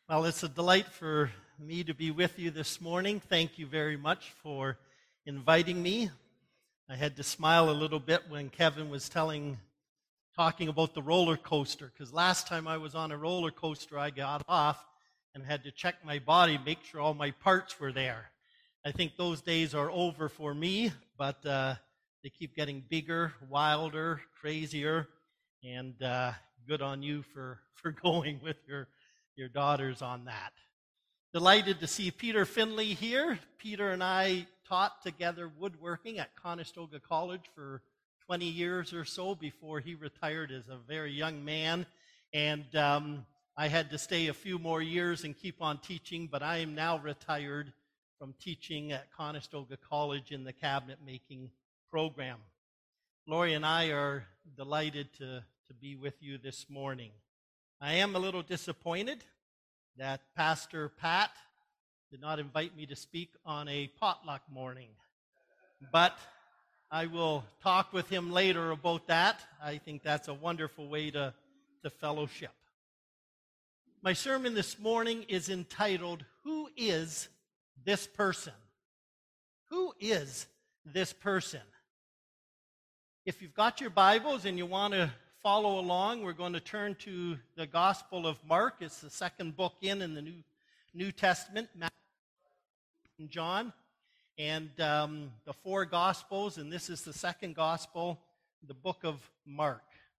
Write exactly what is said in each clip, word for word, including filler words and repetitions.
Well, it's a delight for me to be with you this morning. Thank you very much for inviting me. I had to smile a little bit when Kevin was telling, talking about the roller coaster, because last time I was on a roller coaster, I got off and had to check my body, make sure all my parts were there. I think those days are over for me, but uh, they keep getting bigger, wilder, crazier, and uh, good on you for, for going with your your daughters on that. Delighted to see Peter Finley here. Peter and I taught together woodworking at Conestoga College for twenty years or so before he retired as a very young man. And um, I had to stay a few more years and keep on teaching, but I am now retired from teaching at Conestoga College in the cabinet making program. Lori and I are delighted to, to be with you this morning. I am a little disappointed that Pastor Pat did not invite me to speak on a potluck morning, but I will talk with him later about that. I think that's a wonderful way to, to fellowship. My sermon this morning is entitled, Who is this person? Who is this person? If you've got your Bibles and you want to follow along, we're going to turn to the Gospel of Mark. It's the second book in in the New, New Testament, Matthew and John, and um, the four Gospels, and this is the second Gospel, the book of Mark.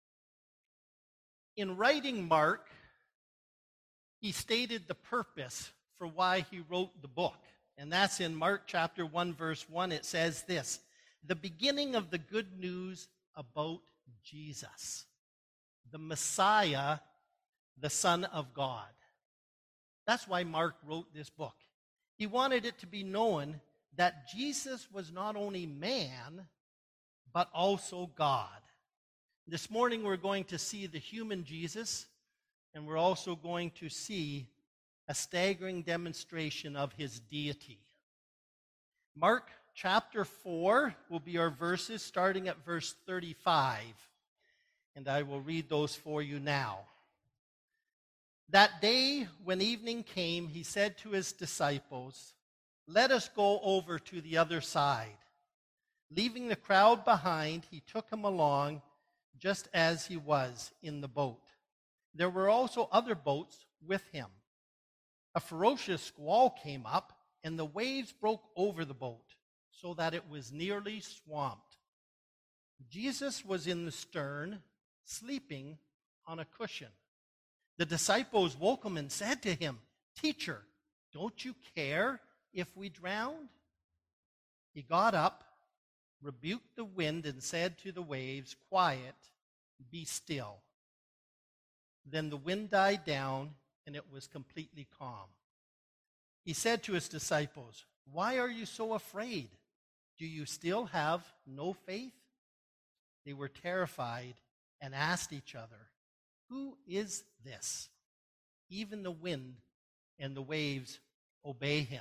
In writing Mark, he stated the purpose for why he wrote the book, and that's in Mark chapter one, verse one. It says this, the beginning of the good news about Jesus, the Messiah, the Son of God. That's why Mark wrote this book. He wanted it to be known that Jesus was not only man, but also God. This morning we're going to see the human Jesus, and we're also going to see a staggering demonstration of his deity. Mark chapter four will be our verses, starting at verse thirty-five. And I will read those for you now. That day, when evening came, he said to his disciples, let us go over to the other side. Leaving the crowd behind, he took him along just as he was in the boat. There were also other boats with him. A ferocious squall came up, and the waves broke over the boat, so that it was nearly swamped. Jesus was in the stern, sleeping on a cushion. The disciples woke him and said to him, Teacher, don't you care if we drown? He got up, rebuked the wind, and said to the waves, Quiet, be still. Then the wind died down, and it was completely calm. He said to his disciples, Why are you so afraid? Do you still have no faith? They were terrified and asked each other, Who is this? Even the wind and the waves obey him.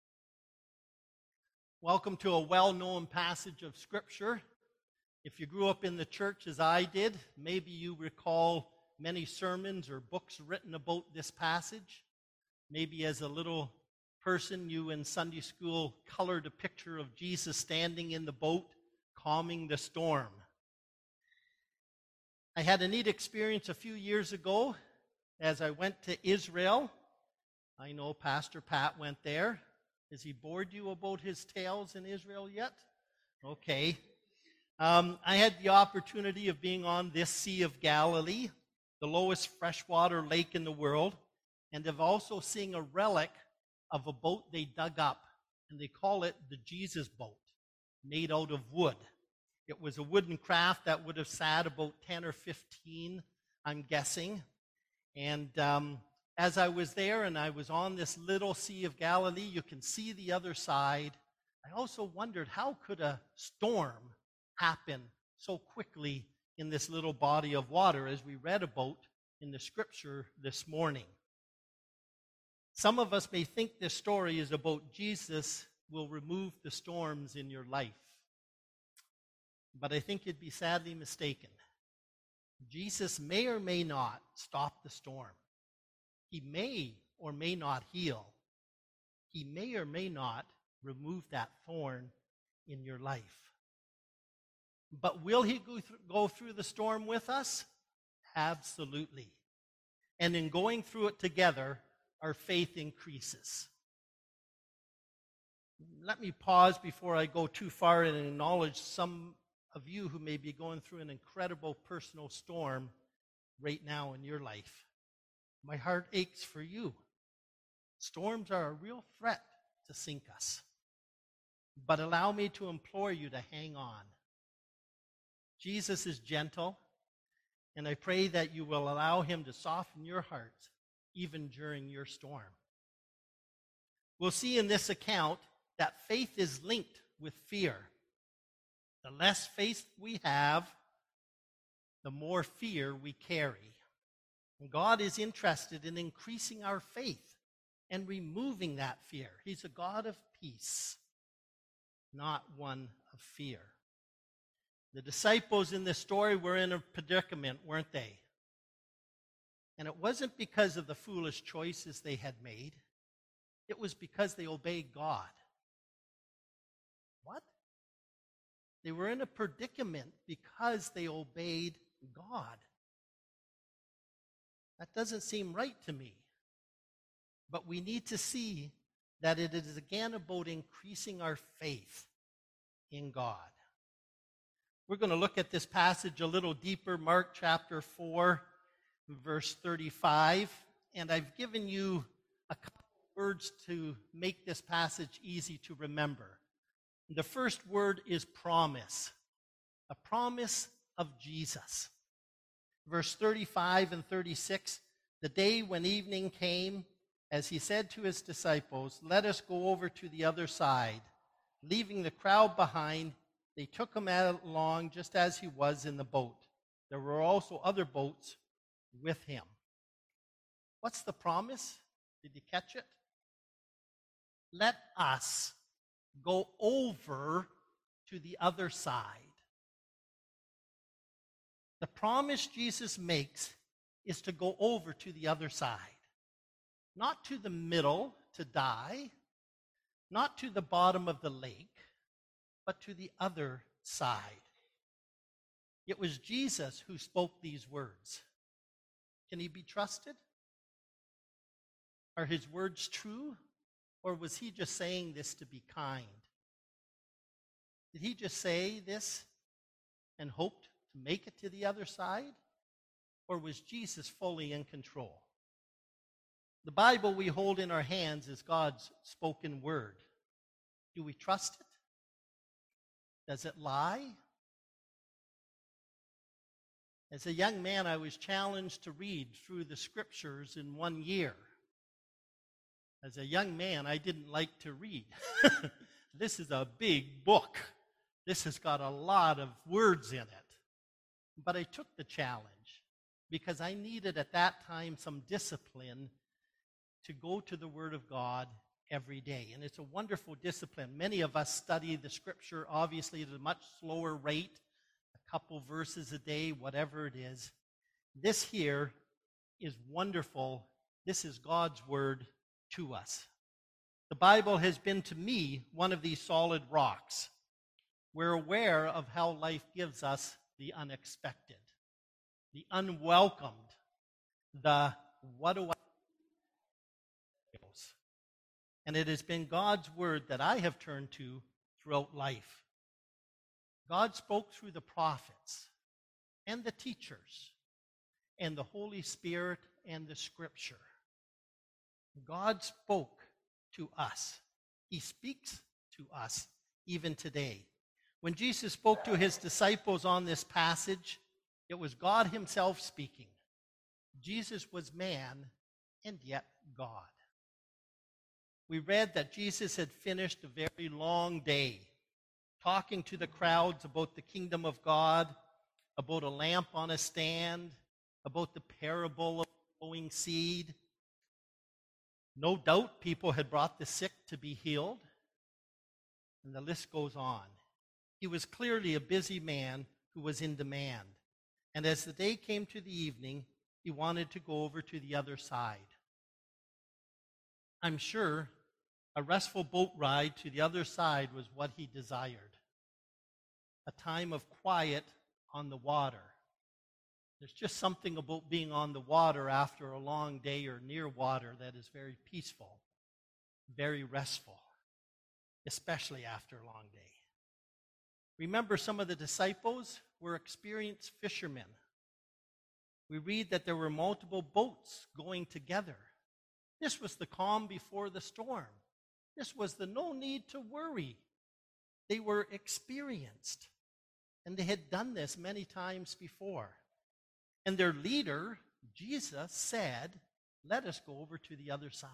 Welcome to a well-known passage of Scripture. If you grew up in the church as I did, maybe you recall many sermons or books written about this passage. Maybe as a little person, you in Sunday school colored a picture of Jesus standing in the boat, calming the storm. I had a neat experience a few years ago as I went to Israel. I know Pastor Pat went there. Has he bored you about his tales in Israel yet? Okay. Um, I had the opportunity of being on this Sea of Galilee, the lowest freshwater lake in the world, and of also seeing a relic of a boat they dug up, and they call it the Jesus boat, made out of wood. It was a wooden craft that would have sat about ten or fifteen, I'm guessing. And um, as I was there and I was on this little Sea of Galilee, you can see the other side. I also wondered, how could a storm happen so quickly in this little body of water, as we read about in the scripture this morning? Some of us may think this story is about Jesus will remove the storms in your life. But I think you'd be sadly mistaken. Jesus may or may not stop the storm. He may or may not heal. He may or may not remove that thorn in your life. But will he go through, go through the storm with us? Absolutely. And in going through it together, our faith increases. Let me pause before I go too far and acknowledge some of you who may be going through an incredible personal storm right now in your life. My heart aches for you. Storms are a real threat to sink us. But allow me to implore you to hang on. Jesus is gentle, and I pray that you will allow him to soften your heart even during your storm. We'll see in this account that faith is linked with fear. The less faith we have, the more fear we carry. And God is interested in increasing our faith and removing that fear. He's a God of peace, not one of fear. The disciples in this story were in a predicament, weren't they? And it wasn't because of the foolish choices they had made. It was because they obeyed God. What? They were in a predicament because they obeyed God. That doesn't seem right to me. But we need to see that it is again about increasing our faith in God. We're going to look at this passage a little deeper, Mark chapter four, verse thirty-five. And I've given you a couple of words to make this passage easy to remember. The first word is promise, a promise of Jesus. Verse thirty-five and thirty-six, the day when evening came, as he said to his disciples, "Let us go over to the other side." Leaving the crowd behind, they took him along just as he was in the boat. There were also other boats with him. What's the promise? Did you catch it? Let us go over to the other side. The promise Jesus makes is to go over to the other side. Not to the middle to die, not to the bottom of the lake, but to the other side. It was Jesus who spoke these words. Can he be trusted? Are his words true? Or was he just saying this to be kind? Did he just say this and hoped to make it to the other side? Or was Jesus fully in control? The Bible we hold in our hands is God's spoken word. Do we trust it? Does it lie? As a young man, I was challenged to read through the scriptures in one year. As a young man, I didn't like to read. This is a big book. This has got a lot of words in it. But I took the challenge because I needed at that time some discipline to go to the Word of God every day. And it's a wonderful discipline. Many of us study the Scripture, obviously, at a much slower rate, a couple verses a day, whatever it is. This here is wonderful. This is God's Word to us. The Bible has been to me one of these solid rocks. We're aware of how life gives us the unexpected, the unwelcomed, the what do I do? And it has been God's word that I have turned to throughout life. God spoke through the prophets and the teachers and the Holy Spirit and the Scripture. God spoke to us. He speaks to us even today. When Jesus spoke to his disciples on this passage, it was God himself speaking. Jesus was man and yet God. We read that Jesus had finished a very long day talking to the crowds about the kingdom of God, about a lamp on a stand, about the parable of the sowing seed. No doubt people had brought the sick to be healed, and the list goes on. He was clearly a busy man who was in demand. And as the day came to the evening, he wanted to go over to the other side. I'm sure a restful boat ride to the other side was what he desired. A time of quiet on the water. There's just something about being on the water after a long day or near water that is very peaceful, very restful, especially after a long day. Remember, some of the disciples were experienced fishermen. We read that there were multiple boats going together. This was the calm before the storm. This was the no need to worry. They were experienced, and they had done this many times before. And their leader, Jesus, said, let us go over to the other side.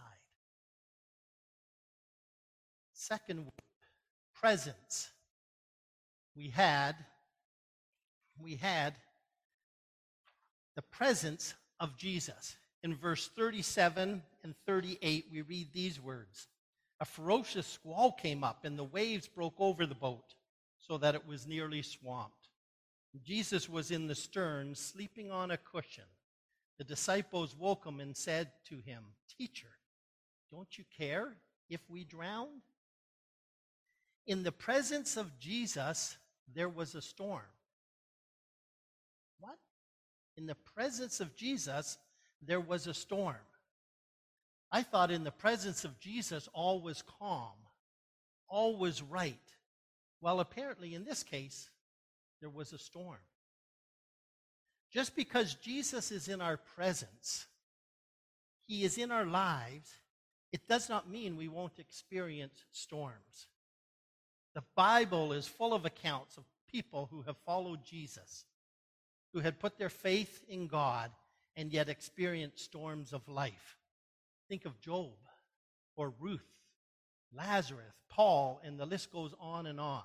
Second, presence. We had, we had the presence of Jesus. In verse thirty-seven and thirty-eight, we read these words. A ferocious squall came up, and the waves broke over the boat, so that it was nearly swamped. Jesus was in the stern, sleeping on a cushion. The disciples woke him and said to him, Teacher, don't you care if we drown? In the presence of Jesus, there was a storm. What? In the presence of Jesus, there was a storm. I thought in the presence of Jesus, all was calm, all was right. Well, apparently in this case, there was a storm. Just because Jesus is in our presence, he is in our lives, it does not mean we won't experience storms. The Bible is full of accounts of people who have followed Jesus, who had put their faith in God and yet experienced storms of life. Think of Job or Ruth, Lazarus, Paul, and the list goes on and on.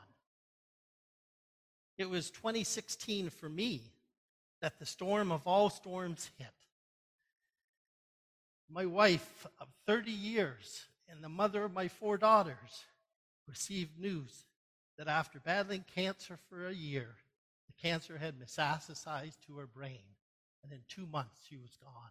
It was twenty sixteen for me that the storm of all storms hit. My wife of thirty years and the mother of my four daughters received news that after battling cancer for a year, the cancer had metastasized to her brain, and in two months she was gone.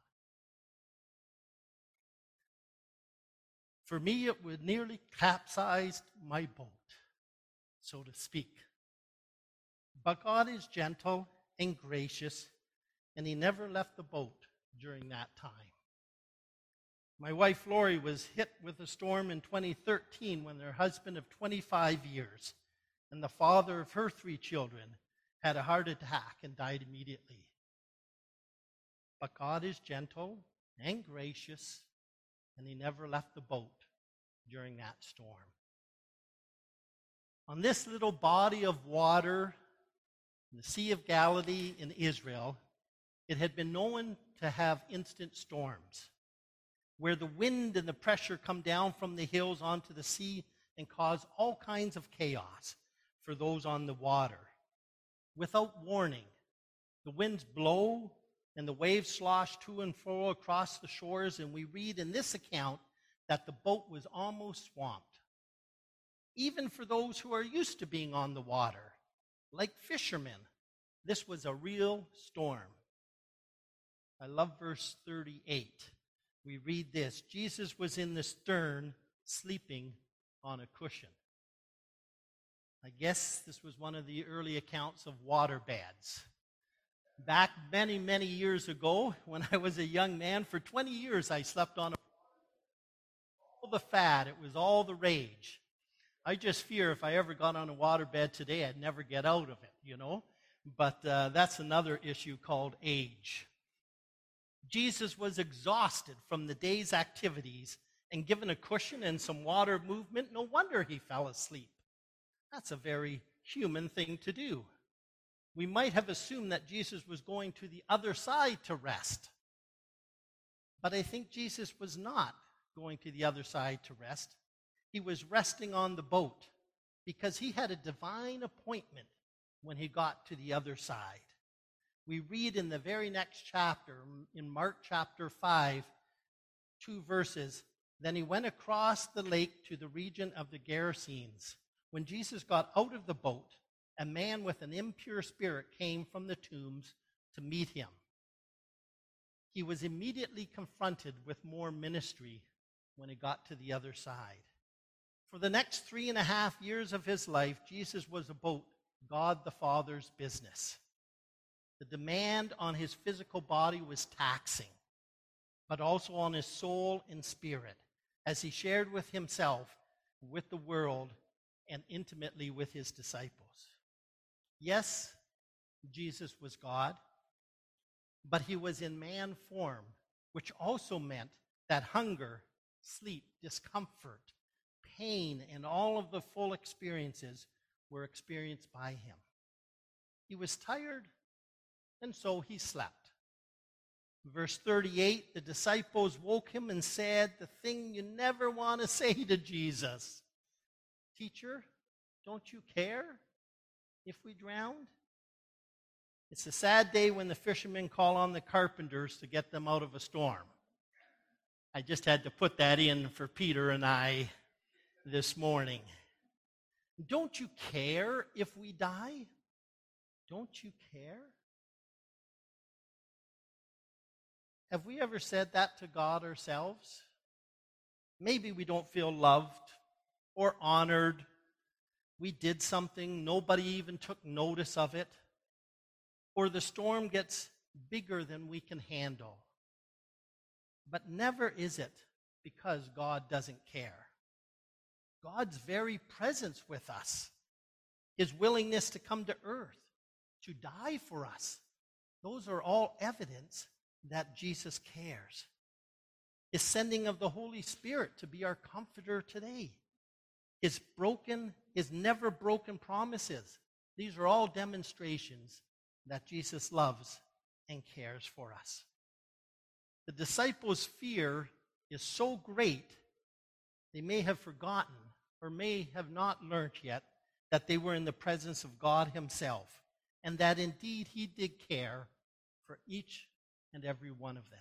For me, it would nearly capsize my boat, so to speak. But God is gentle and gracious, and he never left the boat during that time. My wife, Lori, was hit with a storm in twenty thirteen when her husband of twenty-five years and the father of her three children had a heart attack and died immediately. But God is gentle and gracious, and he never left the boat during that storm. On this little body of water, in the Sea of Galilee in Israel, it had been known to have instant storms, where the wind and the pressure come down from the hills onto the sea and cause all kinds of chaos for those on the water. Without warning, the winds blow and the waves slosh to and fro across the shores, and we read in this account that the boat was almost swamped. Even for those who are used to being on the water, like fishermen, this was a real storm. I love verse thirty-eight. We read this, Jesus was in the stern, sleeping on a cushion. I guess this was one of the early accounts of water beds. Back many, many years ago, when I was a young man, for twenty years I slept on a all the fad. It was all the rage. I just fear if I ever got on a waterbed today, I'd never get out of it, you know. But uh, that's another issue called age. Jesus was exhausted from the day's activities, and given a cushion and some water movement, no wonder he fell asleep. That's a very human thing to do. We might have assumed that Jesus was going to the other side to rest. But I think Jesus was not going to the other side to rest. He was resting on the boat because he had a divine appointment when he got to the other side. We read in the very next chapter, in Mark chapter five, two verses, then he went across the lake to the region of the Gerasenes. When Jesus got out of the boat, a man with an impure spirit came from the tombs to meet him. He was immediately confronted with more ministry when he got to the other side. For the next three and a half years of his life, Jesus was about God the Father's business. The demand on his physical body was taxing, but also on his soul and spirit, as he shared with himself, with the world, and intimately with his disciples. Yes, Jesus was God, but he was in man form, which also meant that hunger, sleep, discomfort, pain, and all of the full experiences were experienced by him. He was tired, and so he slept. Verse thirty-eight, the disciples woke him and said the thing you never want to say to Jesus. Teacher, don't you care if we drowned? It's a sad day when the fishermen call on the carpenters to get them out of a storm. I just had to put that in for Peter and I this morning. Don't you care if we die? Don't you care? Have we ever said that to God ourselves? Maybe we don't feel loved or honored. We did something, nobody even took notice of it. Or the storm gets bigger than we can handle. But never is it because God doesn't care. God's very presence with us, his willingness to come to earth, to die for us, those are all evidence that Jesus cares. His sending of the Holy Spirit to be our comforter today, his broken, his never broken promises, these are all demonstrations that Jesus loves and cares for us. The disciples' fear is so great, they may have forgotten or may have not learned yet that they were in the presence of God himself, and that indeed he did care for each and every one of them.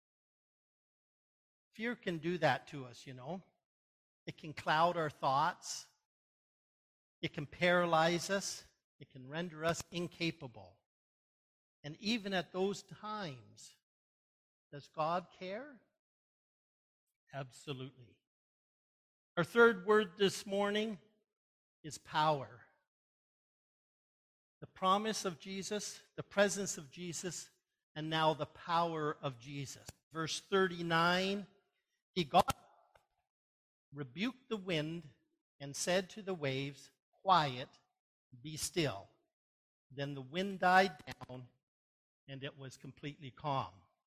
Fear can do that to us, you know. It can cloud our thoughts. It can paralyze us. It can render us incapable. And even at those times, does God care? Absolutely. Our third word this morning is power. The promise of Jesus, the presence of Jesus, and now the power of Jesus. Verse thirty-nine, he got, rebuked the wind, and said to the waves, "Quiet, be still." Then the wind died down, and it was completely calm.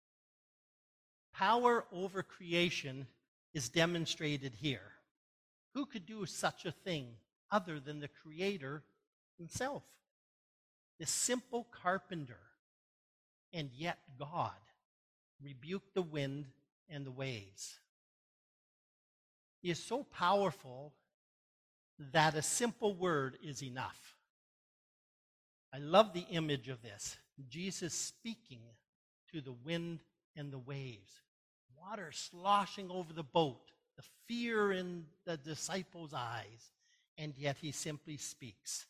Power over creation is demonstrated here. Who could do such a thing other than the Creator himself? This simple carpenter, and yet God, rebuked the wind and the waves. He is so powerful that a simple word is enough. I love the image of this. Jesus speaking to the wind and the waves. Water sloshing over the boat. The fear in the disciples' eyes. And yet he simply speaks.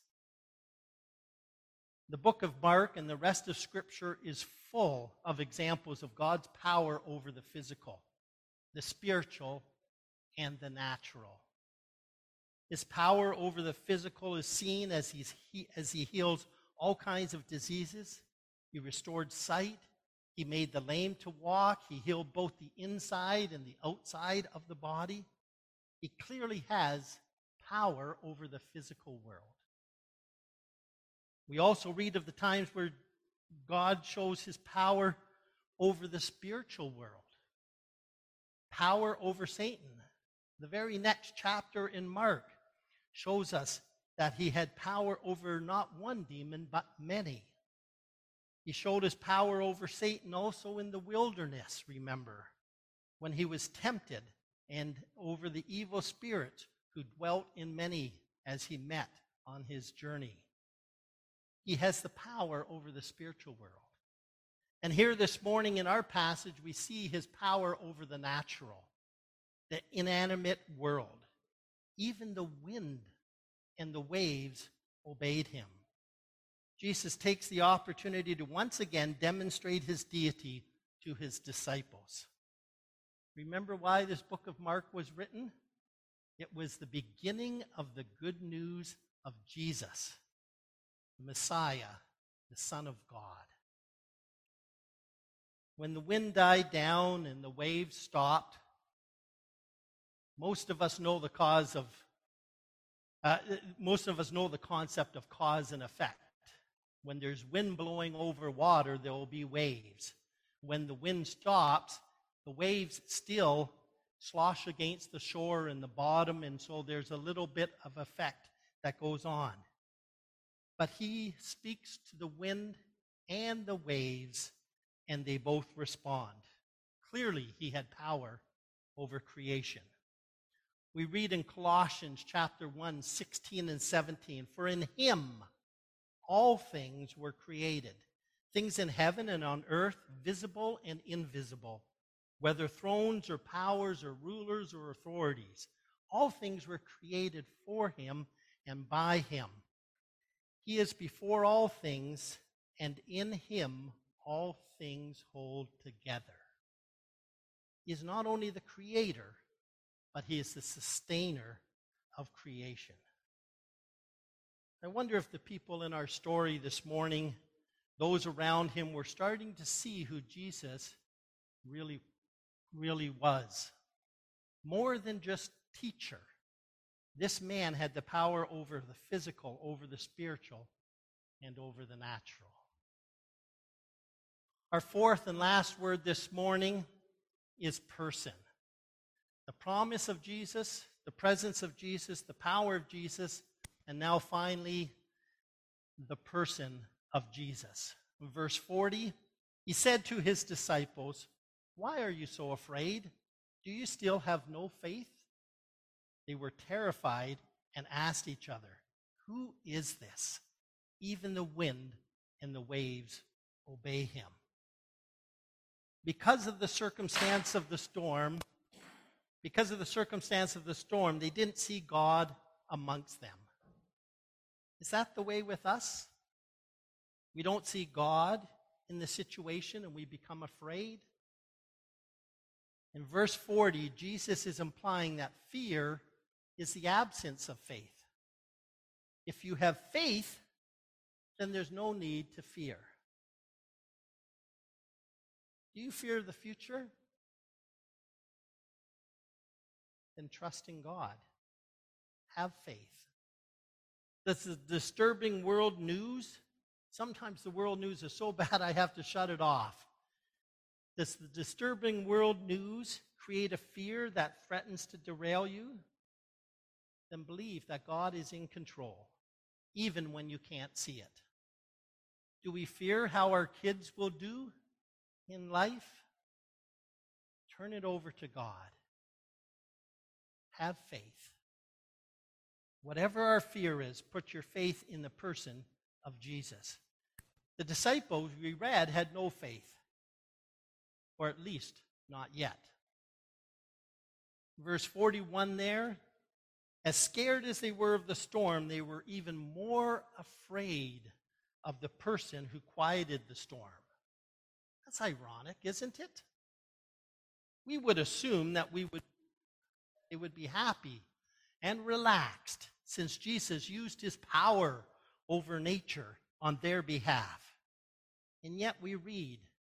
The book of Mark and the rest of Scripture is full of examples of God's power over the physical, the spiritual, and the natural. His power over the physical is seen as, he's, he, as he heals all kinds of diseases. He restored sight. He made the lame to walk. He healed both the inside and the outside of the body. He clearly has power over the physical world. We also read of the times where God shows his power over the spiritual world. Power over Satan. The very next chapter in Mark shows us that he had power over not one demon, but many. He showed his power over Satan also in the wilderness, remember, when he was tempted, and over the evil spirits who dwelt in many as he met on his journey. He has the power over the spiritual world. And here this morning in our passage, we see his power over the natural, the inanimate world. Even the wind and the waves obeyed him. Jesus takes the opportunity to once again demonstrate his deity to his disciples. Remember why this book of Mark was written? It was the beginning of the good news of Jesus, the Messiah, the Son of God. When the wind died down and the waves stopped, most of us know the cause of, uh, most of us know the concept of cause and effect. When there's wind blowing over water, there will be waves. When the wind stops, the waves still slosh against the shore and the bottom, and so there's a little bit of effect that goes on. But he speaks to the wind and the waves, and they both respond. Clearly, he had power over creation. We read in Colossians chapter one, sixteen and seventeen, "For in him all things were created, things in heaven and on earth, visible and invisible, whether thrones or powers or rulers or authorities. All things were created for him and by him. He is before all things, and in him all things hold together." He is not only the creator, but he is the sustainer of creation. I wonder if the people in our story this morning, those around him, were starting to see who Jesus really, really was. More than just teacher. This man had the power over the physical, over the spiritual, and over the natural. Our fourth and last word this morning is person. The promise of Jesus, the presence of Jesus, the power of Jesus, and now finally, the person of Jesus. In verse forty, he said to his disciples, "Why are you so afraid? Do you still have no faith?" They were terrified and asked each other, "Who is this? Even the wind and the waves obey him." Because of the circumstance of the storm, because of the circumstance of the storm, they didn't see God amongst them. Is that the way with us? We don't see God in the situation and we become afraid. In verse forty, Jesus is implying that fear is the absence of faith. If you have faith, then there's no need to fear. Do you fear the future? Then trust in God. Have faith. This is disturbing world news. Sometimes the world news is so bad I have to shut it off. Does the disturbing world news create a fear that threatens to derail you? Then believe that God is in control, even when you can't see it. Do we fear how our kids will do in life? Turn it over to God. Have faith. Whatever our fear is, put your faith in the person of Jesus. The disciples we read had no faith, or at least not yet. Verse forty-one there, as scared as they were of the storm, they were even more afraid of the person who quieted the storm. That's ironic, isn't it? We would assume that we would, they would be happy and relaxed since Jesus used his power over nature on their behalf. And yet we read,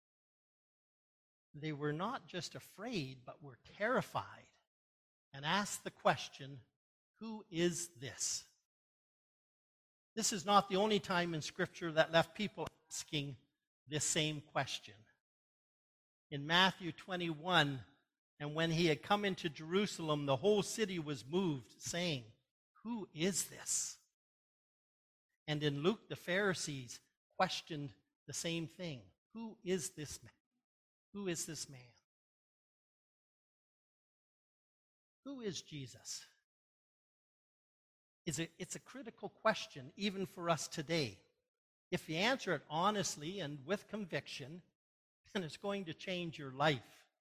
they were not just afraid, but were terrified and asked the question, "Who is this?" This is not the only time in Scripture that left people asking this same question. In Matthew twenty-one, and when he had come into Jerusalem, the whole city was moved, saying, "Who is this?" And in Luke, the Pharisees questioned the same thing. Who is this man? Who is this man? Who is Jesus? It's a, it's a critical question even for us today. If you answer it honestly and with conviction, then it's going to change your life.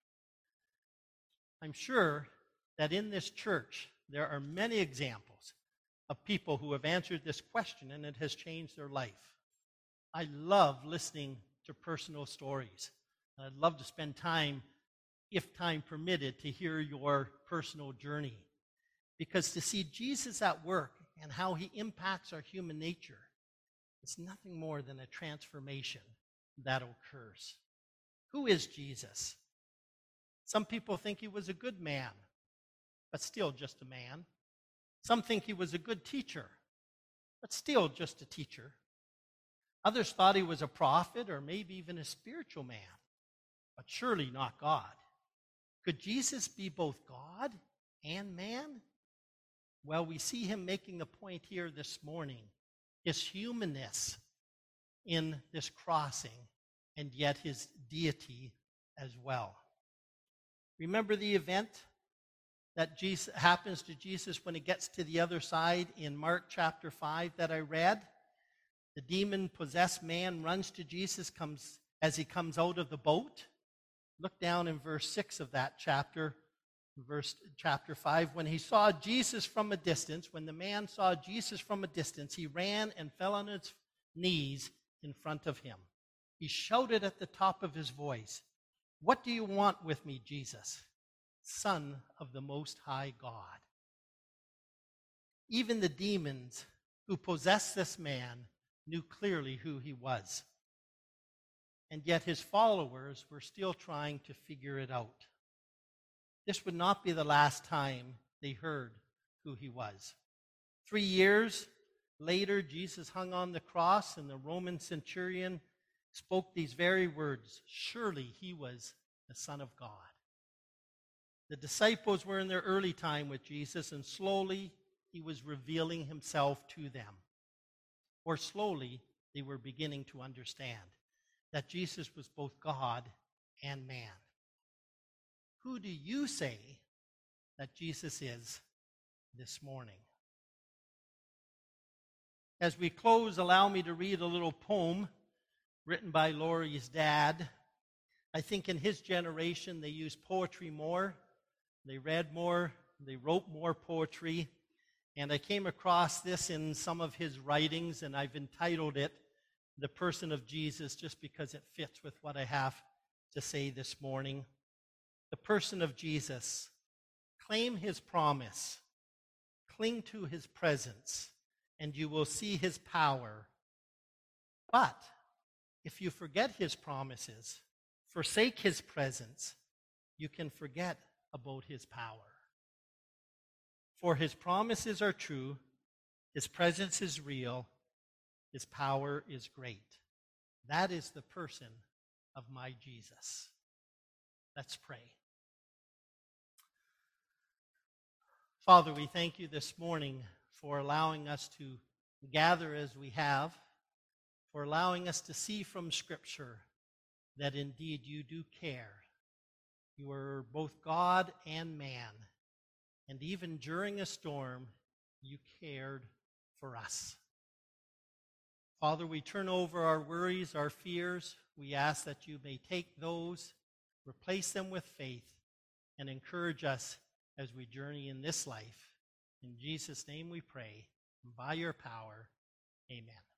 I'm sure that in this church there are many examples of people who have answered this question and it has changed their life. I love listening to personal stories. I'd love to spend time if time permitted, to hear your personal journey. Because to see Jesus at work and how he impacts our human nature, it's nothing more than a transformation that occurs. Who is Jesus? Some people think he was a good man, but still just a man. Some think he was a good teacher, but still just a teacher. Others thought he was a prophet or maybe even a spiritual man, but surely not God. Could Jesus be both God and man? Well, we see him making the point here this morning, his humanness in this crossing, and yet his deity as well. Remember the event that Jesus, happens to Jesus when he gets to the other side in Mark chapter five that I read? The demon-possessed man runs to Jesus comes as he comes out of the boat. Look down in verse six of that chapter, verse chapter five. When he saw Jesus from a distance, when the man saw Jesus from a distance, he ran and fell on his knees in front of him. He shouted at the top of his voice, "What do you want with me, Jesus, Son of the Most High God?" Even the demons who possessed this man knew clearly who he was. And yet his followers were still trying to figure it out. This would not be the last time they heard who he was. Three years later, Jesus hung on the cross, and the Roman centurion spoke these very words, "Surely he was the Son of God." The disciples were in their early time with Jesus, and slowly he was revealing himself to them. Or slowly they were beginning to understand that Jesus was both God and man. Who do you say that Jesus is this morning? As we close, allow me to read a little poem written by Laurie's dad. I think in his generation they used poetry more. They read more. They wrote more poetry. And I came across this in some of his writings, and I've entitled it "The Person of Jesus," just because it fits with what I have to say this morning. The person of Jesus. Claim his promise. Cling to his presence, and you will see his power. But if you forget his promises, forsake his presence, you can forget about his power. For his promises are true, his presence is real, his power is great. That is the person of my Jesus. Let's pray. Father, we thank you this morning for allowing us to gather as we have, for allowing us to see from Scripture that indeed you do care. You are both God and man. And even during a storm, you cared for us. Father, we turn over our worries, our fears. We ask that you may take those, replace them with faith, and encourage us as we journey in this life. In Jesus' name we pray, and by your power, amen.